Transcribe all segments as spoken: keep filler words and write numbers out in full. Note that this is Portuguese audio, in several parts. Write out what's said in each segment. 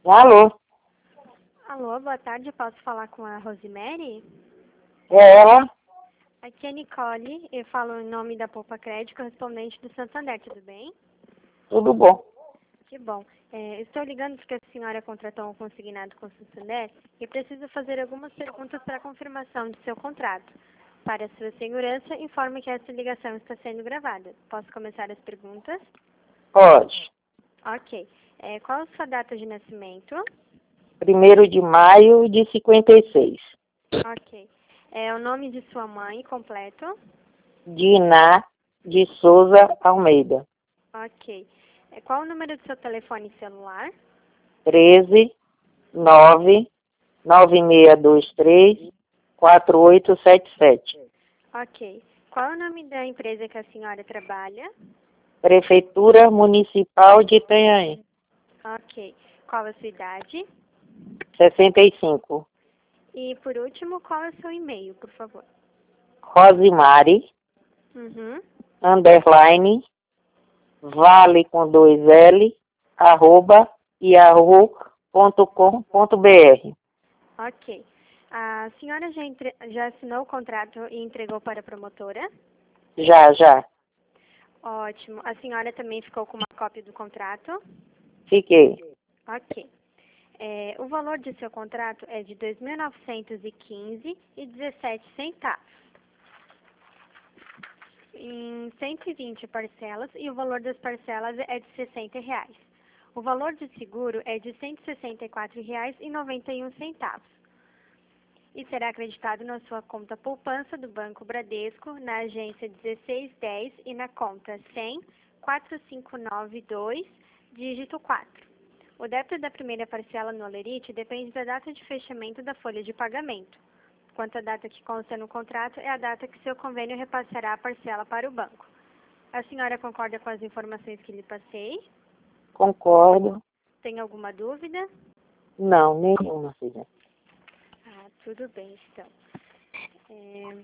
Alô? Alô, boa tarde, posso falar com a Rosemary? É ela? Aqui é a Nicole, eu falo em nome da Poupa Crédito, correspondente do Santander, tudo bem? Tudo bom. Que bom. É, estou ligando porque a senhora contratou um consignado com o Santander e preciso fazer algumas perguntas para confirmação do seu contrato. Para sua segurança, informe que essa ligação está sendo gravada. Posso começar as perguntas? Pode. Ok. É, qual a sua data de nascimento? Primeiro de maio de cinquenta e seis. Ok. É, o nome de sua mãe completo? Diná de Souza Almeida. Ok. É, qual o número do seu telefone celular? treze, nove, nove seis dois três, quatro oito sete sete. Ok. Qual é o nome da empresa que a senhora trabalha? Prefeitura Municipal de Itanhaém. Ok. Qual a sua idade? sessenta e cinco. E, por último, qual é o seu e-mail, por favor? Rosemary, Uhum. underline, vale com dois L, arroba, yahoo ponto com ponto br. Ok. A senhora já, entre... já assinou o contrato e entregou para a promotora? Já, já. Ótimo. A senhora também ficou com uma cópia do contrato? Fiquei. Ok. É, o valor de seu contrato é de dois mil novecentos e quinze reais e dezessete centavos. Em cento e vinte parcelas e o valor das parcelas é de sessenta reais. O valor de seguro é de cento e sessenta e quatro reais e noventa e um centavos. E será acreditado na sua conta poupança do Banco Bradesco, na agência dezesseis dez e na conta cem, quatro cinco nove dois, dígito quatro. O débito da primeira parcela no Olerite depende da data de fechamento da folha de pagamento. Quanto à data que consta no contrato, é a data que seu convênio repassará a parcela para o banco. A senhora concorda com as informações que lhe passei? Concordo. Tem alguma dúvida? Não, nenhuma, filha. Ah, tudo bem, então. É...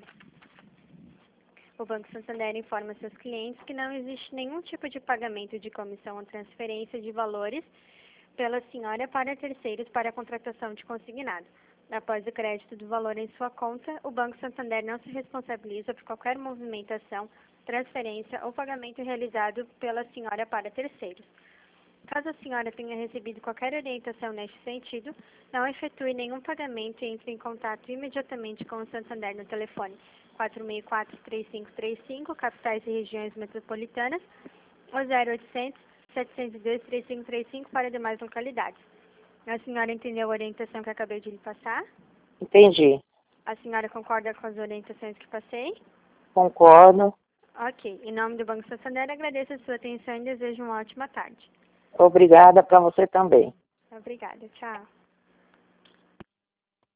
O Banco Santander informa seus clientes que não existe nenhum tipo de pagamento de comissão ou transferência de valores pela senhora para terceiros para a contratação de consignado. Após o crédito do valor em sua conta, o Banco Santander não se responsabiliza por qualquer movimentação, transferência ou pagamento realizado pela senhora para terceiros. Caso a senhora tenha recebido qualquer orientação neste sentido, não efetue nenhum pagamento e entre em contato imediatamente com o Santander no telefone quatro seis quatro, três cinco três cinco, capitais e regiões metropolitanas, ou zero oitocentos, setecentos e dois, três cinco três cinco para demais localidades. A senhora entendeu a orientação que acabei de lhe passar? Entendi. A senhora concorda com as orientações que passei? Concordo. Ok. Em nome do Banco Santander, agradeço a sua atenção e desejo uma ótima tarde. Obrigada para você também. Obrigada. Tchau.